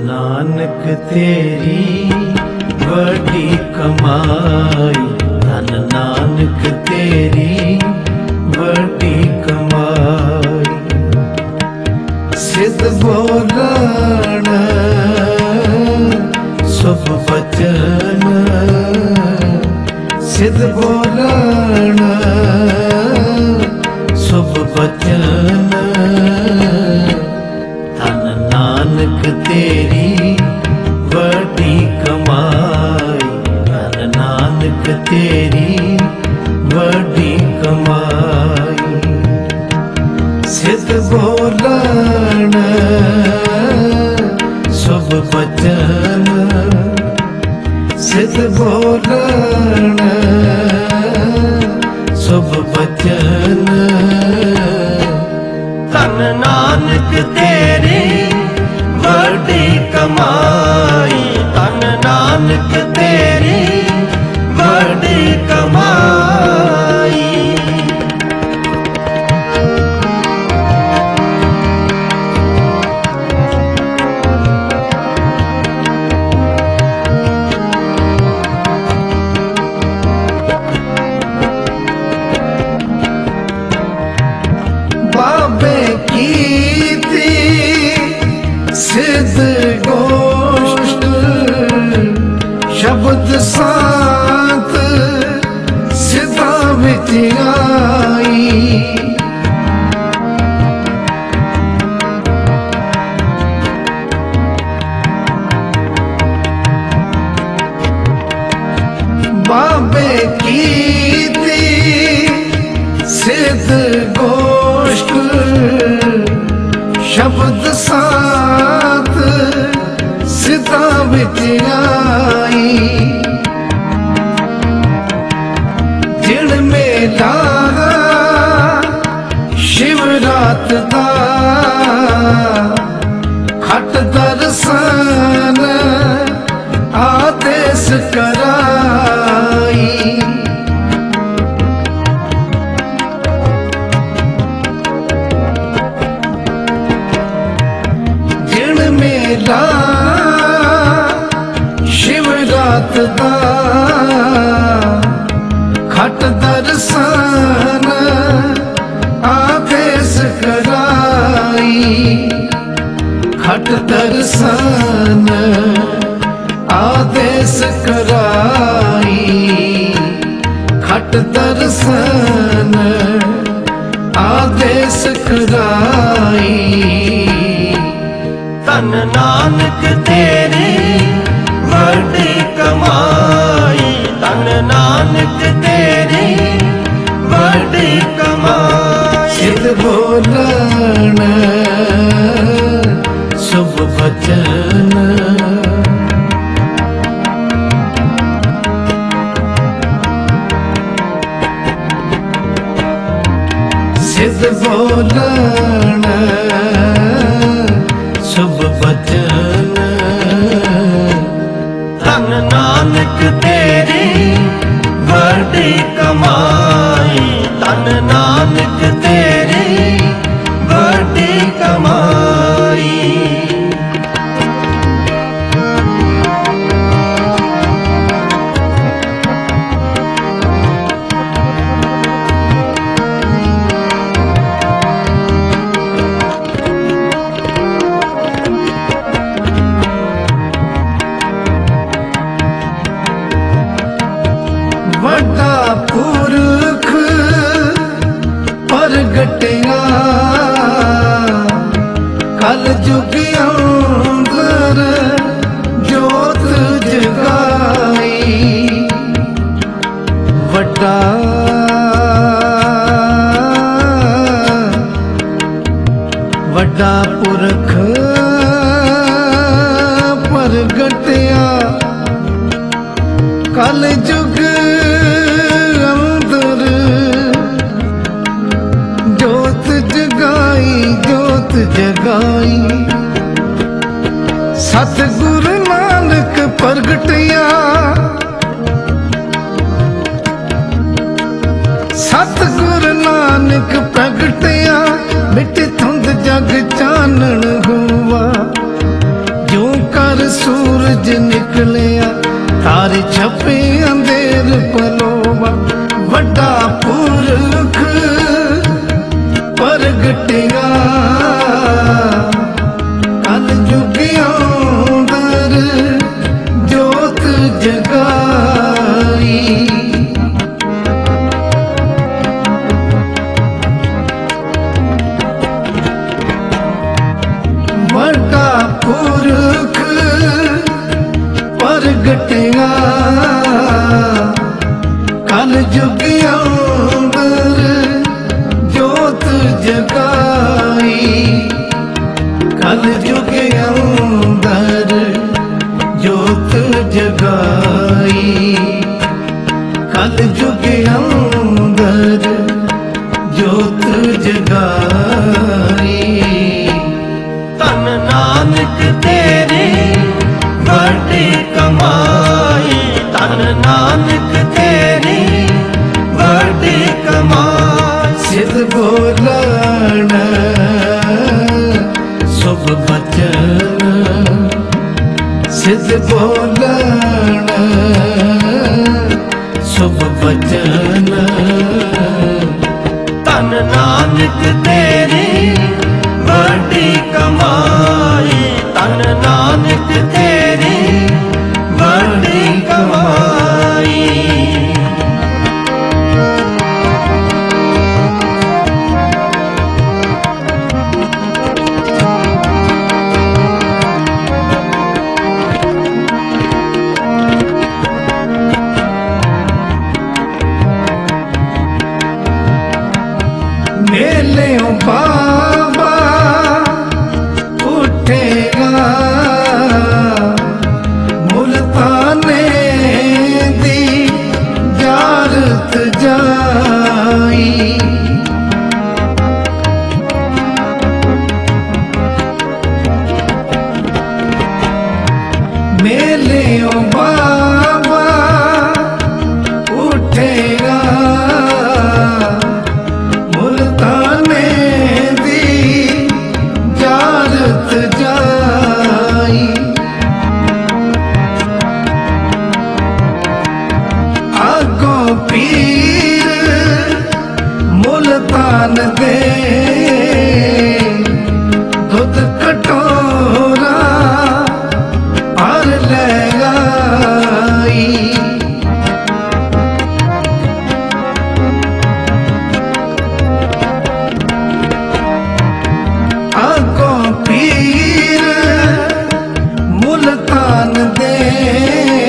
नानक तेरी बड़ी कमाई, धन नानक तेरी बड़ी कमाई। सिद्ध बोलण शुभ वचन, सिद्ध बोलण शुभ वचन, धन नानक तेरी बड़ी कमाई, धन नानक तेरी बड़ी कमाई। सिद्ध बोलण शुभ वचन, सिद्ध बोलण शुभ वचन, धन नानक तेरी बड़ी कमाई, धन नानक तेरी बड़ी कमाई। बाबे कीती सिद्ध गोष्ठ, शब्द सात सिद्धा विच आई। बाबे कीती सिद्ध गोष्ठ, शब्द सात सिद्धा विच आई। जिण मेला शिवरात दा खट दर्शन आदेश कराई। मेला शिवरात दा खट दर्शन आदेश कराई। खट दर्शन आदेश कराई, खट दर्शन आदेश कराई। धन नानक तेरी बड़ी कमाई, धन नानक तेरी बड़ी कमाई। सिद्ध बोलण शुभ वचन, सिद्ध बोलण शुभ वचन, धन नानक तेरी बड़ी कमाई, धन नानक तेरी बड़ी कमाई। वड्डा पुरख प्रगटिया कल जुग अंदर जोत जगाई। वड्डा वड्डा पुरख प्रगटिया कल जुग अंदर जोत जगाई, जोत जगाई। सतगुरु नानक प्रगटिया, सतगुरु नानक प्रगटिया। मिट धुंध जग चानण हुआ, जो का ਪ੍ਰਗਟਿਆ ਕਲ ਜੁਗ ਅੰਦਰ ਜੋਤ ਜਗਾਈ ਵੱਡਾ ਪੁਰਖ ਪ੍ਰਗਟਿਆ ਕਲ ਜੁਗ ਅੰਦਰ ਜੋਤ ਜਗਾਈ ਕਲ ਜੁਗ ਅੰਦਰ ਜੋਤ ਜਗਾਈ ਕਲ ਜੁਗ ਅੰਦਰ ਜੋਤ ਜਗਾਈ ਧੰਨ ਨਾਨਕ ਤੇਰੀ ਵੱਡੀ ਕਮਾਈ ਧੰਨ ਨਾਨਕ ਤੇਰੀ ਵੱਡੀ ਕਮਾਈ ਸਿਧ ਬੋਲਣ ਸੁਭ ਬਚਨ ਸਿਧ ਬੋਲਣ ਸੁਭ ਬਚਨ ਧੰਨ ਨਾਨਕ ਤੇਰੀ ਵੱਡੀ ਕਮਾਈ ਧੰਨ ਨਾਨਕ ਤੇਰੀ ਵੱਡੀ ਕਮਾਈ ਮੇਲਿਓ ਬਾਬਾ ਉੱਠੇਗਾ ਮੁਲਤਾਨੇ ਦੀ ਜਾਰਤ ਜਾਈ ਮੇਲਿਓ ਬਾਬਾ ਉੱਠੇਗਾ ਮੁਲਤਾਨੇ ਦੀ ਜਾਰਤ ਜਾਈ ਆਗੋਂ ਪੀਰ ਮੁਲਤਾਨ ਦੇ ਦੁੱਧ ਕਟੋਰਾ ਭਰ ਲੈ ਆਈ ਆਗੋਂ ਪੀਰ ਮੁਲਤਾਨ ਦੇ